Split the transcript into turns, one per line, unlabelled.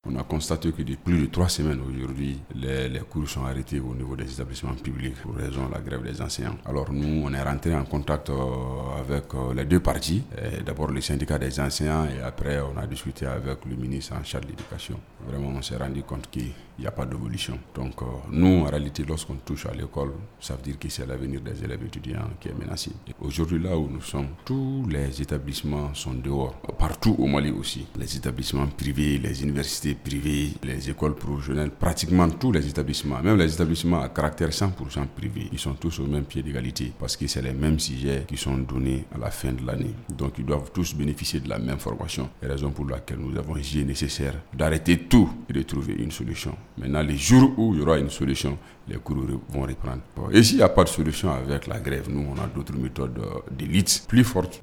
on a constaté que depuis plus de 3 semaines aujourd'hui, les cours sont arrêtés au niveau des établissements publics pour raison de la grève des enseignants. Alors nous, on est rentré en contact avec les deux parties. D'abord le syndicat des enseignants et après on a discuté avec le ministre en charge de l'éducation. Vraiment, on s'est rendu compte qu'il n'y a pas d'évolution. Donc nous, en réalité, lorsqu'on touche à l'école, ça veut dire que c'est l'avenir des élèves étudiants qui est menacé. Et aujourd'hui, là où nous sommes, tous les établissements sont dehors. Partout au Mali aussi. Les établissements privés, les universités privées, les écoles professionnelles, pratiquement tous les établissements, même les établissements à caractère 100% privé, ils sont tous au même pied d'égalité parce que c'est les mêmes sujets qui sont donnés à la fin de l'année. Donc ils doivent tous bénéficier de la même formation. C'est la raison pour laquelle nous avons jugé nécessaire d'arrêter tout et de trouver une solution. Maintenant, les jours où il y aura une solution, les cours vont reprendre. Et s'il n'y a pas de solution avec la grève, nous, on a d'autres méthodes d'élite plus fortes